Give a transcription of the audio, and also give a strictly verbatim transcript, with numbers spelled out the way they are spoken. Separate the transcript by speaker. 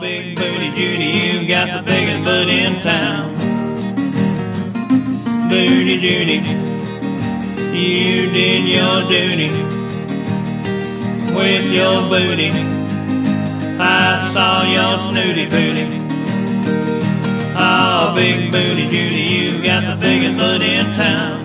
Speaker 1: Big Booty Judy, you got the biggest booty in town. Booty Judy, you did your duty with your booty. I saw your snooty booty. Oh, Big Booty Judy, you got the biggest booty in town.